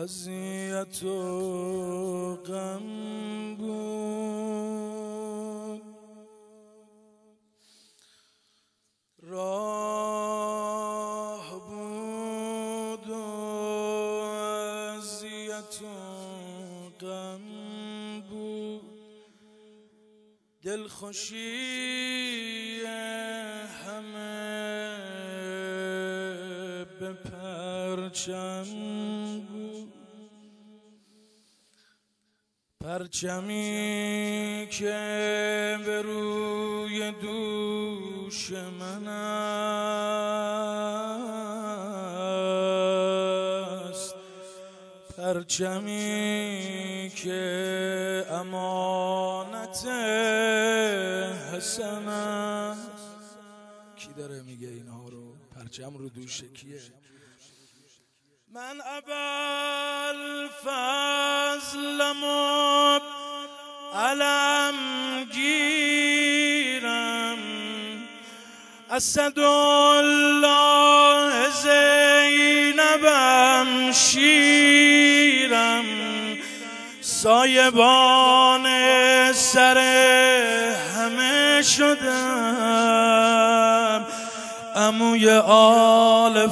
اذیت و غم بود، راه بود و اذیت و غم بود، دلخوشی همه به پرچم بود، پرچمی که به روی دوش من است، پرچمی که امانت حسن است. کی داره میگه اینها رو؟ پرچم رو دوش کیه؟ من ابوالفضلم و علم گیرم، اسدالله زینبم شیرم، سایبان سر همه شدم، عموی آل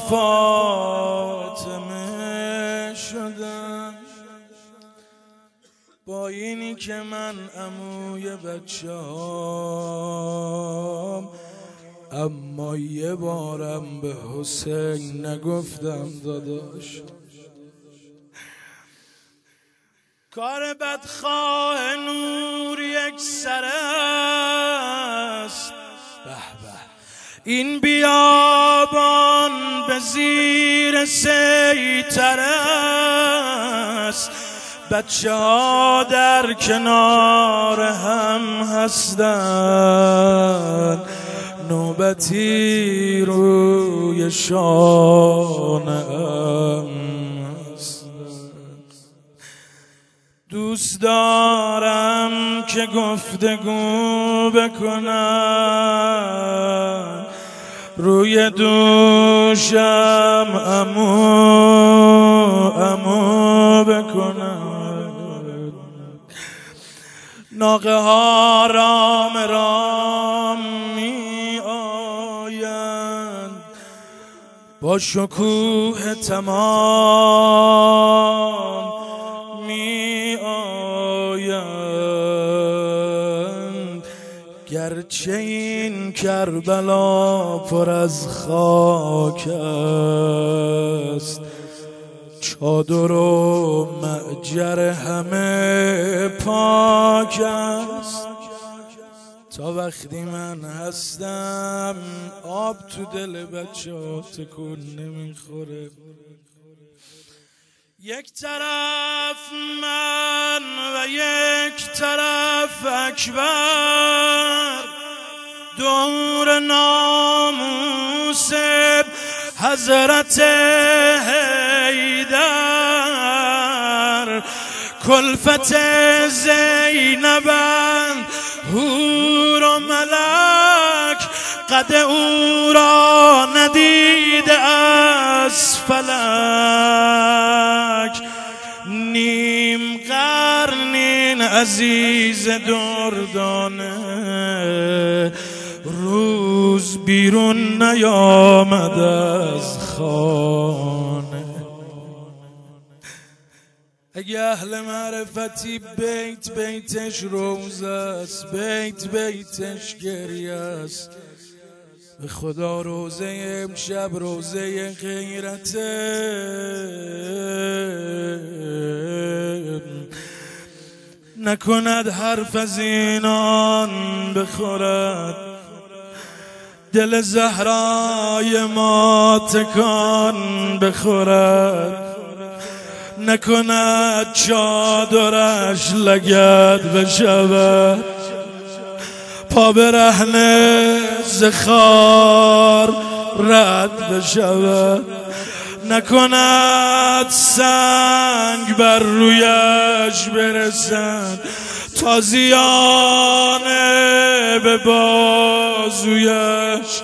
فاطمه شدم. با اینی که من عموی بچه‌ام، اما یه بارم به حسین نگفتم داداش. کار بدخواه نور یک سر است، به به این بیابان به زیر سیطر است، بچه ها در کنار هم هستن، نوبتی روی شانه‌ام هستن. دوست دارم که گفتگو بکنم، روی دوشم امو بکنم، ناقه ها رام رام می آیند، با شکوه تمام می آیند، گرچه این کربلا پر از خاک است، چادر و معجر همه پاک است. تا وقتی من هستم آب تو دل بچه ها تکون نمیخوره. یک طرف من و یک طرف اکبر، دور ناموس حضرت حیدر، کلفت زینبند حور و ملک، قد او را ندیده از فلک، نیم قرنین عزیز دردانه، روز بیرون نیامد از خانه. اگه اهل معرفتی بیت بیتش روزه است، بیت بیتش گریه است، به خدا روزه امشب روزه غیرته. نکند حرف از اینان بخورد، دل زهرای ما تکان بخورد، نکند چادرش لگد بشود، پا برهنه زخار رد بشود، نکند سنگ بر رویش برسد، تازیانه به بازویش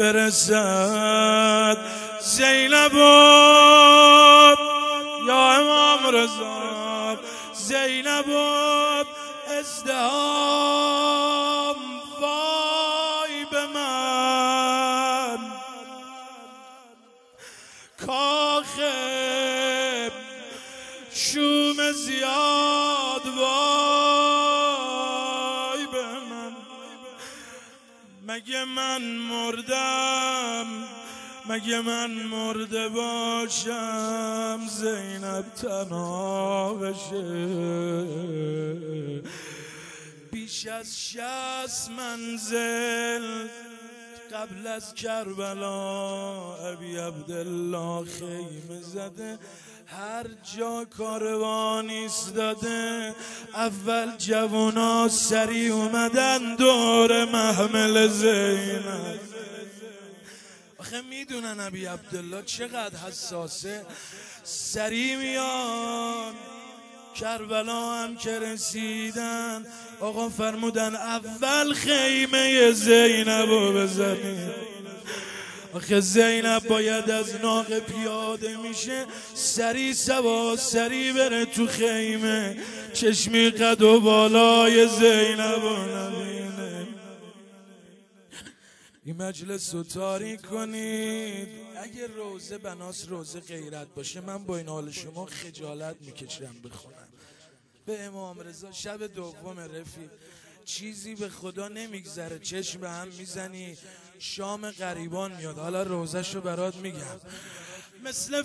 برسد. زینب یا رضا زینب و ازدهام وای به من کاخ شوم زیاد وای به من مگه من مردم مگه من مرده باشم زینب تنها بشه بیش از 60 منزل قبل از کربلا ابی عبدالله خیمه زده هر جا کاروان ایستاده اول جوونا سری اومدن دور محمل زینب آخه میدونن ابی عبدالله چقدر حساسه سری میان کربلا هم که رسیدن آقا فرمودن اول خیمه زینب رو بزنید آخه زینب باید از ناقه پیاده میشه سری سوا سری بره تو خیمه چشمی قد و بالای زینب رو نبینه این مجلس رو تاریک کنید اگه روزه بناس روزه غیرت باشه من با این حال شما خجالت میکشم بخونم به امام رضا شب دوم رفیق چیزی به خدا نمیگذره چشم به هم میزنی شام غریبان میاد حالا روزش رو برات میگم مثل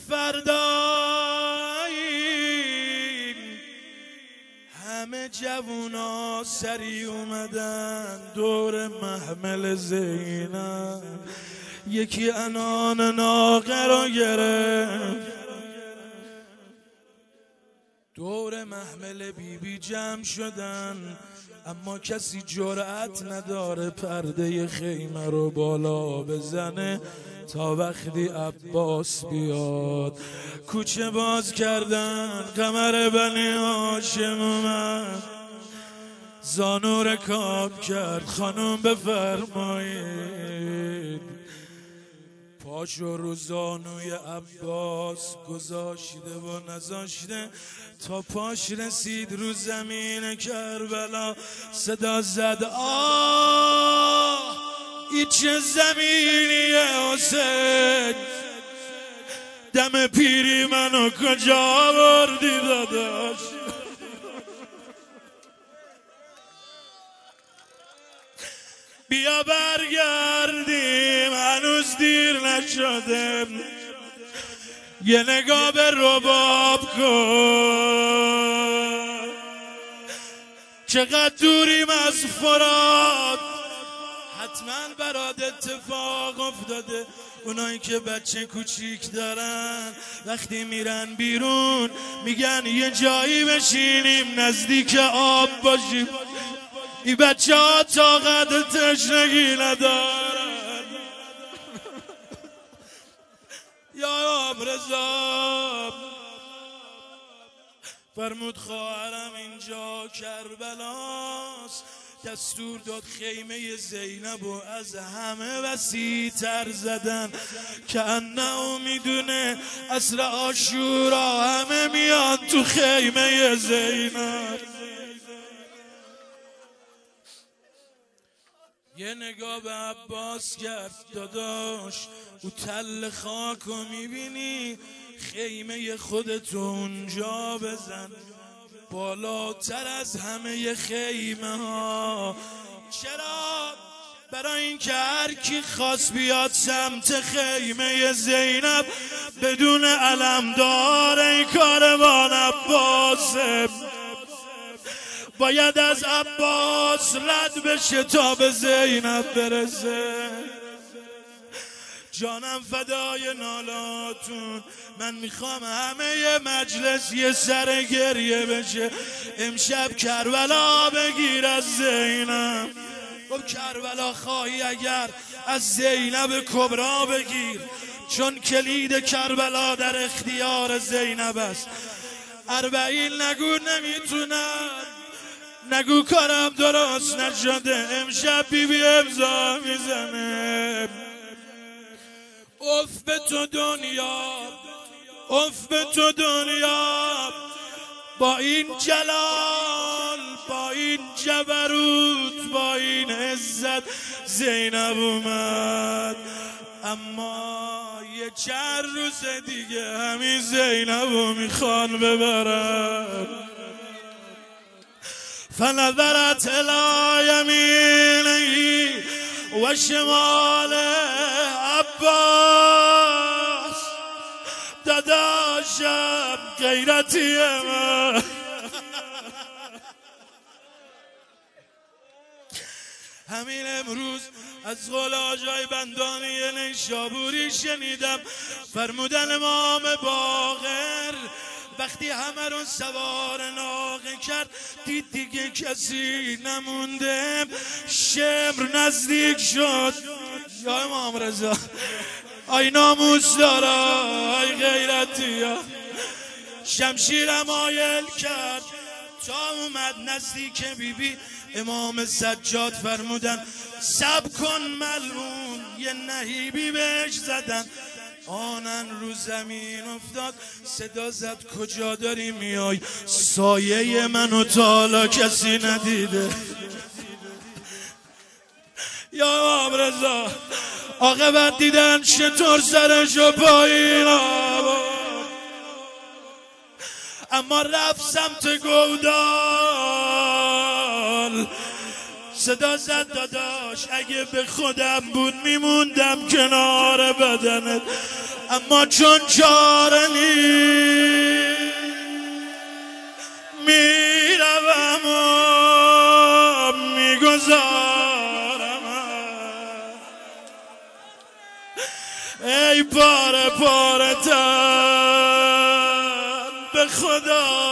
فردایی همه جوونا سری اومدن دور محمل زینب یکی انان ناقه رو گرفت دور محمل بیبی جمع شدن اما کسی جرأت نداره پرده خیمه رو بالا بزنه تا وقتی عباس بیاد کوچه باز کردن قمر بنی هاشم اومد زانو رکاب کرد خانم بفرمایید پاشو رو زانوی عباس گذاشته و نذاشته تا پاش رسید رو زمین کربلا صدا زد آه این چه زمینیه حسین دم پیری منو کجا بردی داداش بیا برگردیم هنوز دیر نشده یه نگاه به رباب کن چقدر دوریم از فرات حتما برات اتفاق افتاده اونایی که بچه کوچیک دارن وقتی میرن بیرون میگن یه جایی بشینیم نزدیک آب باشیم این بچه ها طاقت تشنگی ندارن یا امام رضا فرمود خواهرم اینجا کربلاست دستور داد خیمه زینب و از همه وسیع تر زدن که انه میدونه عصر عاشورا همه میان تو خیمه زینب یه نگاه به عباس کرد داداش او تل خاکو میبینی خیمه خودتو اونجا بزن بالاتر از همه خیمه ها چرا؟ برای اینکه هر کی خواست بیاد سمت خیمه زینب بدون علمدار این کاروان عباسه باید از عباس رد بشه تا به زینب برسه جانم فدای نالاتون من میخوام همه مجلس یه سر گریه بشه امشب کربلا بگیر از زینب خب کربلا خواهی اگر از زینب کبرا بگیر چون کلید کربلا در اختیار زینب است 40 نگو نمیتونم نگو کارم درست نشده امشب بیبی امضا میزنه اف به تو دنیا اف به تو دنیا با این جلال، با این جبروت، با این عزت زینب اومد. اما یه چند روز دیگه همین زینبو میخوان ببرن. فنظرت الی یمینه و شمال عباس، داداشم غیرتی من. همین امروز از قول آجای بندانی نیشابوری شنیدم، فرمودن امام باقر وقتی همه رو سوار ناقه کرد دید دیگه کسی نمونده، شمر نزدیک شد. یا امام رضا آی ناموس دارا، آی غیرتی ها، شمشیر مایل کرد تا اومد نزدیک بیبی. امام سجاد فرمودن صبر کن ملعون، یه نهیبی بهش زدن. آنن رو زمین افتاد، صدا زد کجا داری میای؟ سایه منو تا حالا کسی ندیده. یا امام رضا عاقبت دیدن چطور سرشو پایین آورد، اما رفت سمت گودال. صدا زد داداش اگه به خودم بود میموندم کنار بدنت، اما چون چاره نیست میروم و میگذارم. ای پاره پاره تن به خدا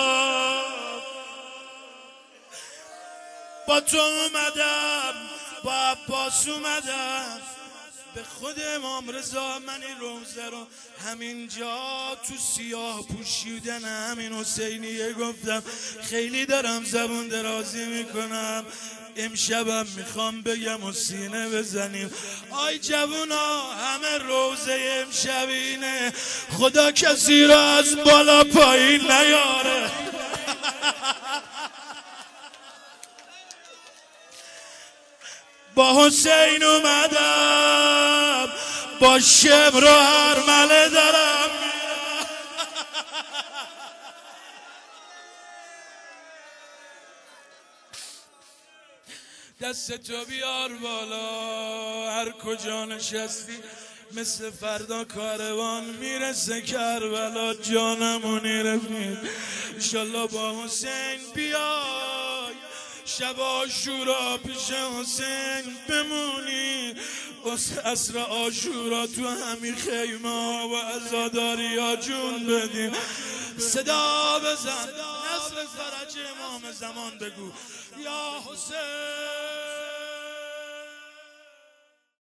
با تو اومدم، با عباس اومدم. به خود امام رضا من این روزه رو همینجا تو سیاه پوشیدن همین حسینیه گفتم. خیلی دارم زبون درازی میکنم، امشبم میخوام بگم و سینه بزنیم. آی جوونا همه روزه امشب اینه، خدا کسی را از بالا پایین نیاره. با حسین اومدم، با شمر و هرمله دارم. دست تو بیار بالا، هر کجا نشستی مثل فردا کاروان میرسه کربلا. جانمونی رفیق انشالله با حسین بیای، شب عاشورا پیش حسین بمونی، عصر عاشورا تو همین خیمه ها و عزاداری ها جون بدیم. صدا بزن نصر فرج امام زمان بگو یا حسین.